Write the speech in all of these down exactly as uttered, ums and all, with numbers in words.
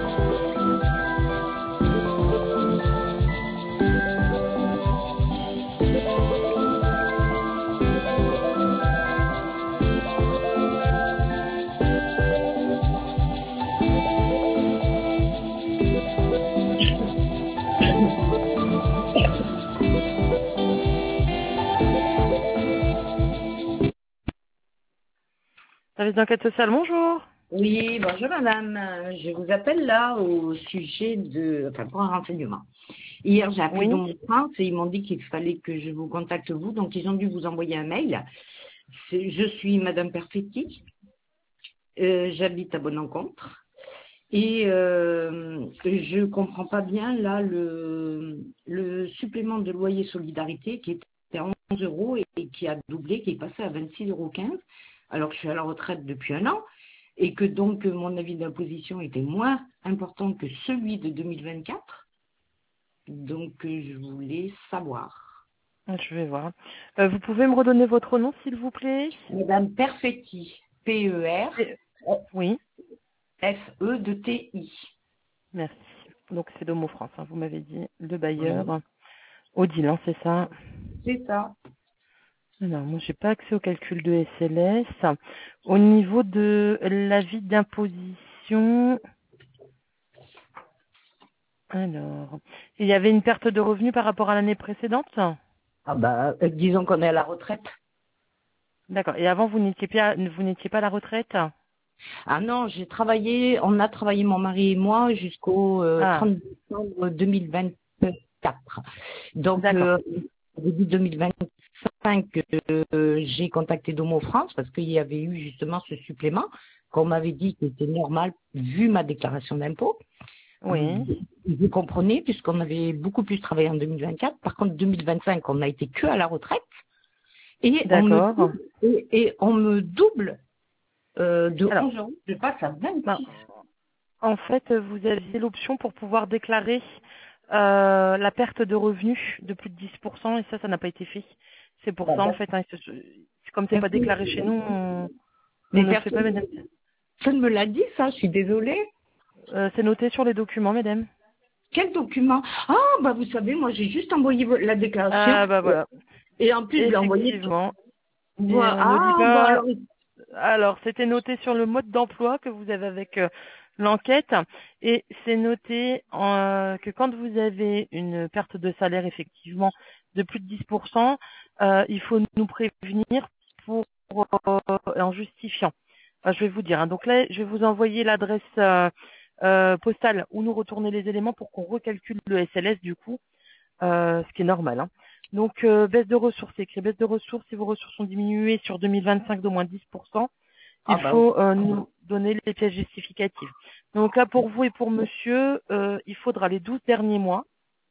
Service d'enquête sociale, bonjour. Oui, bonjour madame. Euh, Je vous appelle là au sujet de, enfin pour un renseignement. Hier j'ai appelé Oui. dans mon France et ils m'ont dit qu'il fallait que je vous contacte vous, donc ils ont dû vous envoyer un mail. C'est- Je suis madame Perfetti, euh, j'habite à Bonencontre et euh, je comprends pas bien là le, le supplément de loyer solidarité qui était à onze euros et, et qui a doublé, qui est passé à vingt-six euros quinze, alors que je suis à la retraite depuis un an. Et que donc mon avis d'imposition était moins important que celui de deux mille vingt-quatre. Donc euh, je voulais savoir. Je vais voir. Euh, vous pouvez me redonner votre nom, s'il vous plaît? Madame Perfetti, Et- P-E-R-F-E Oui, de T-I. merci. Donc c'est Domo France, hein, vous m'avez dit, le Oui, bailleur. Odile, hein, c'est ça. c'est ça. Alors, moi, j'ai pas accès au calcul de S L S. Au niveau de l'avis d'imposition, alors, il y avait une perte de revenus par rapport à l'année précédente? Ah bah, euh, disons qu'on est à la retraite. D'accord. Et avant, vous n'étiez pas, vous n'étiez pas à la retraite? Ah non, j'ai travaillé, on a travaillé mon mari et moi jusqu'au euh, Ah, trente décembre deux mille vingt-quatre. Donc, d'accord. euh, au début deux mille vingt-cinq, euh, j'ai contacté Domo France parce qu'il y avait eu justement ce supplément qu'on m'avait dit que c'était normal vu ma déclaration d'impôt. Oui. Vous comprenez, puisqu'on avait beaucoup plus travaillé en deux mille vingt-quatre. Par contre, deux mille vingt-cinq, on a été que à la retraite et on me D'accord. et, et on me double euh, de Alors, onze euros, je passe à ben, vingt-six. en fait, vous aviez l'option pour pouvoir déclarer euh, la perte de revenus de plus de dix pour cent et ça, ça n'a pas été fait. C'est pour ça, en fait, hein, c'est- c'est- comme c'est pas déclaré chez nous, on, on Mais ne le fait pas, personne mesdames. ne me l'a dit, ça, je suis désolée. Euh, c'est noté sur les documents, mesdames. Quel document? Ah, bah vous savez, moi j'ai juste envoyé vo- la déclaration Ah, bah voilà. et en plus je l'ai envoyée. Effectivement. Et Voilà. on ne lit Ah, bon pas. alors, Alors, c'était noté sur le mode d'emploi que vous avez avec euh, l'enquête et c'est noté euh, que quand vous avez une perte de salaire effectivement de plus de dix pour cent, euh, il faut nous prévenir pour euh, en justifiant. Enfin, je vais vous dire. hein. Donc là, je vais vous envoyer l'adresse euh, euh, postale où nous retourner les éléments pour qu'on recalcule le S L S du coup, euh, ce qui est normal. hein. Donc, euh, baisse de ressources, c'est écrit baisse de ressources. Si vos ressources sont diminuées sur deux mille vingt-cinq d'au moins dix pour cent, ah il bah faut euh, nous donner les pièces justificatives. Donc là, pour vous et pour monsieur, euh, il faudra les douze derniers mois.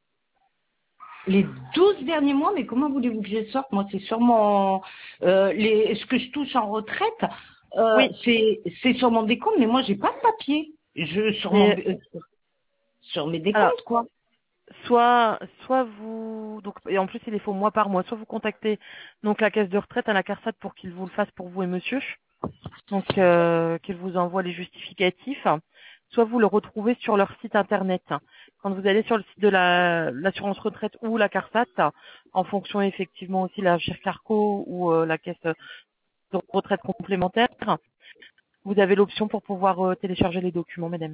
les douze derniers mois, mais comment voulez-vous que je sorte? Moi, c'est sur mon euh, les ce que je touche en retraite, euh, Oui, c'est c'est sur mon décompte, mais moi j'ai pas de papier. Je sur mon mais euh, sur mes alors, décomptes quoi. soit, soit vous, donc, et en plus il est faut mois par mois, soit vous contactez donc la caisse de retraite à la CARSAT pour qu'il vous le fasse pour vous et monsieur, donc euh, qu'il vous envoie les justificatifs, soit vous le retrouvez sur leur site internet. Quand vous allez sur le site de la l'assurance retraite ou la CARSAT, en fonction effectivement aussi la GIRCARCO ou euh, la caisse de retraite complémentaire, vous avez l'option pour pouvoir euh, télécharger les documents, madame.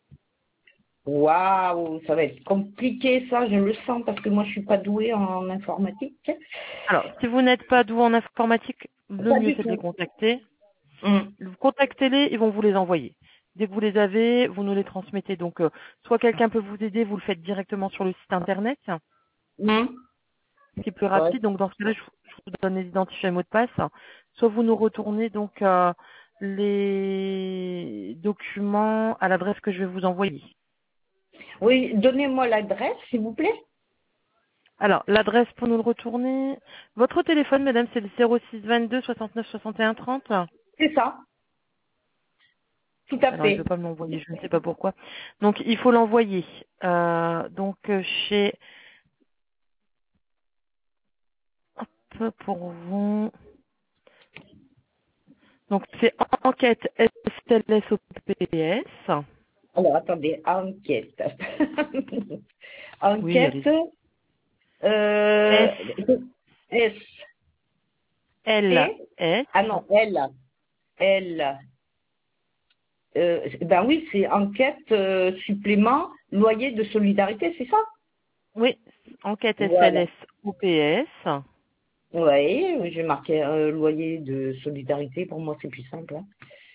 Waouh, ça va être compliqué ça, je le sens parce que moi je suis pas douée en informatique. Alors, si vous n'êtes pas doué en informatique, le Pas mieux du c'est de les tout. contacter. Hum, Vous contactez-les, ils vont vous les envoyer. Dès que vous les avez, vous nous les transmettez. Donc, euh, soit quelqu'un peut vous aider, vous le faites directement sur le site internet, ce hum, qui est plus ouais. rapide. Donc, dans ce cas-là, je, vous je vous donne les identifiants et mots de passe. Soit vous nous retournez donc euh, les documents à l'adresse que je vais vous envoyer. Oui, donnez-moi l'adresse s'il vous plaît. Alors, l'adresse pour nous le retourner. Votre téléphone, madame, c'est le zéro six vingt-deux soixante-neuf soixante et un trente. C'est ça, tout à Alors, il ne veut fait. pas me l'envoyer, je ne sais pas pourquoi. Donc, il faut l'envoyer. Euh, donc, euh, chez... Hop, pour vous. Donc, c'est enquête S L S O P S. Alors, attendez, enquête. Oui, Enquête. allez-y. Euh, S, S. L, T. S. Ah non, L. L. Euh, ben oui, c'est enquête euh, supplément loyer de solidarité, c'est ça? Oui, enquête Voilà. S L S O P S. Oui, j'ai marqué euh, loyer de solidarité. Pour moi, c'est plus simple, hein.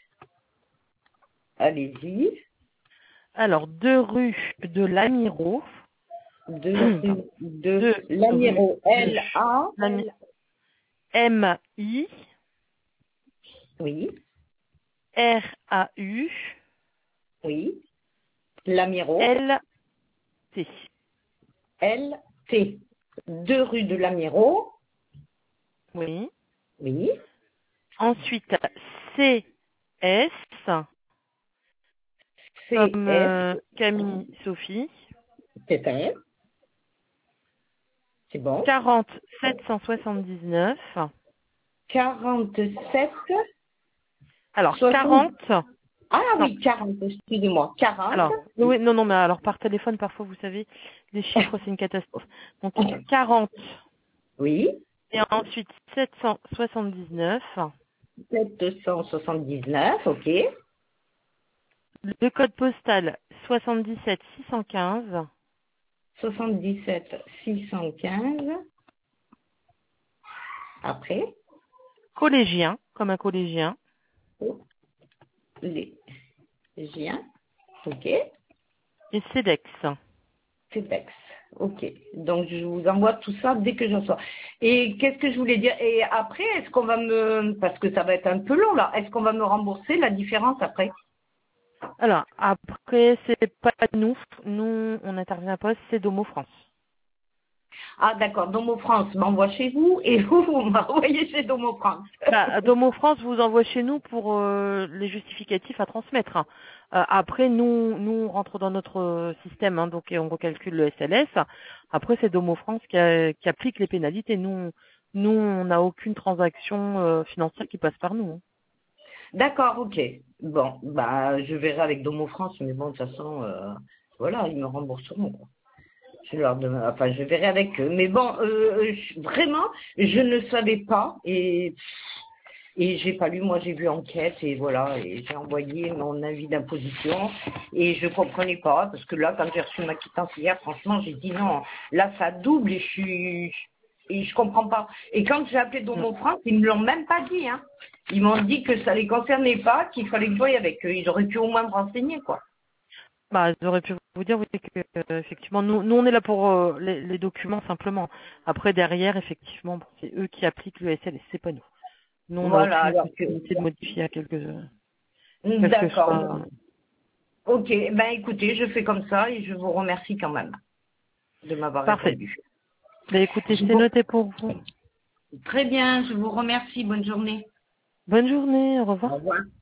Allez-y. Alors, deux rue de l'Amiro. De rue Pardon. de Deux rue Lamiro. de L A. l'Ami- M I Oui, R A U oui. Lamiro. L T. L T. Deux rue de Lamiro. Oui. Oui. Ensuite, C S C comme S. euh, Camille Sophie. C'est un. C'est bon. quarante sept cent soixante-dix-neuf. quarante-sept. Alors, soixante. quarante. Ah Non. oui, quarante, excusez-moi. quarante. Alors, oui, non, non, mais alors par téléphone, parfois, vous savez, les chiffres, c'est une catastrophe. Donc, quarante. Oui. Et ensuite, sept cent soixante-dix-neuf. sept cent soixante-dix-neuf, ok. Le code postal, soixante-dix-sept six cent quinze. soixante-dix-sept six cent quinze. Après, Collégien, comme un collégien. les Giens, ok. Et CEDEX. Cedex, ok. Donc je vous envoie tout ça dès que j'en sors. Et qu'est-ce que je voulais dire? Et après, est-ce qu'on va me, parce que ça va être un peu long là, est-ce qu'on va me rembourser la différence après? Alors, après, c'est pas nous. Nous, on intervient pas, c'est Domo France. Ah d'accord, Domo France m'envoie chez vous et vous, vous m'envoyez chez Domo France. Bah, Domo France vous envoie chez nous pour euh, les justificatifs à transmettre, hein. Euh, après, nous, nous on rentre dans notre euh, système, hein, donc et on recalcule le S L S. Après, c'est Domo France qui, a- qui applique les pénalités. Nous, nous, on n'a aucune transaction euh, financière qui passe par nous, hein. D'accord, ok. Bon, bah je verrai avec Domo France, mais bon, de toute façon, euh, voilà, ils me rembourseront, quoi. Je leur demande, enfin, je verrai avec eux. Mais bon, euh, je- vraiment, je ne savais pas et et j'ai pas lu. Moi, j'ai vu enquête et voilà, et j'ai envoyé mon avis d'imposition et je comprenais pas parce que là, quand j'ai reçu ma quittance hier, franchement, j'ai dit non, là, ça double et je suis et je comprends pas. Et quand j'ai appelé Mm. Domo France, ils me l'ont même pas dit, hein. Ils m'ont dit que ça les concernait pas, qu'il fallait que je voie avec eux. Ils auraient pu au moins me renseigner, quoi. Bah, j'aurais pu vous dire oui, que euh, effectivement, nous, nous on est là pour euh, les, les documents simplement. Après, derrière, effectivement, bon, c'est eux qui appliquent le S L S, c'est pas nous. Nous, on n'a Voilà, aucune alors que possibilité de modifier à quelque, quel que d'accord. soit. Ok, ben écoutez, je fais comme ça et je vous remercie quand même de m'avoir Parfait. répondu. Bah, écoutez, Je c'est vous- noté pour vous. Très bien, je vous remercie. Bonne journée. Bonne journée, au revoir. Au revoir.